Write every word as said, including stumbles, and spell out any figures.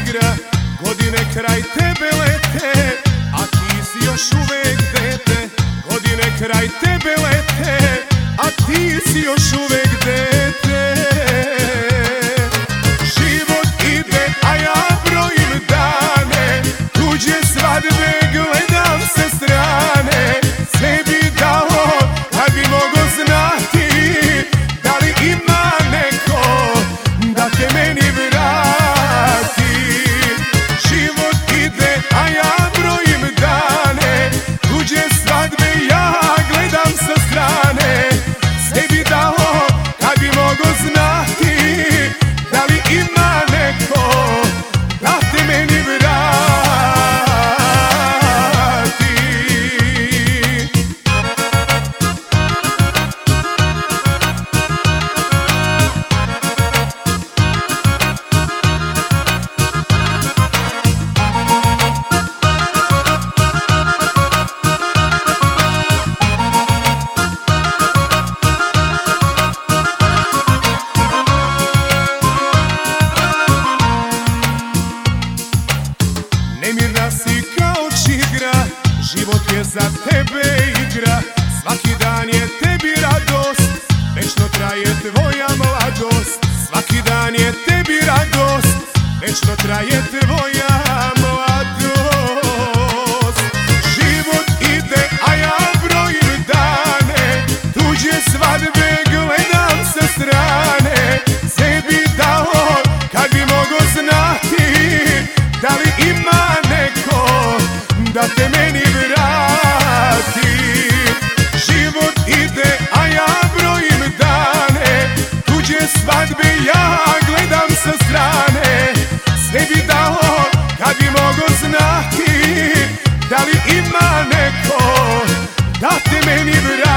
igra, godine kraj tebe lete, a ti si još uvek dete. Godine kraj tebe lete, a ti si još uvek dete. Život ide, a ja brojim dane, tuđe svadbe gledam sa strane. Sve bi dao kad bi mogo znati, da li ima neko da te meni vrati. Život ide, a ja brojim dane, tuđe svadbe ja gledam sa strane. Sve bi dao kad bi mogo znati, da li ima neko da te meni vrati. Nemirna si kao čigra, život je za tebe igra. Svaki dan je tebi radost, večno traje tvoja mladost. Svaki dan je tebi radost, večno traje tvoja mladost. Život ide, a ja brojim dane, tuđe svadbe gledam sa strane. Sve bi dao kad bi mogo znati, da li ima neko da te meni vrati. Život ide, a ja brojim dane, tuđe svadbe ja gledam sa strane. Sve bi dao kad bi mogo znati, da li ima neko da te meni vrati.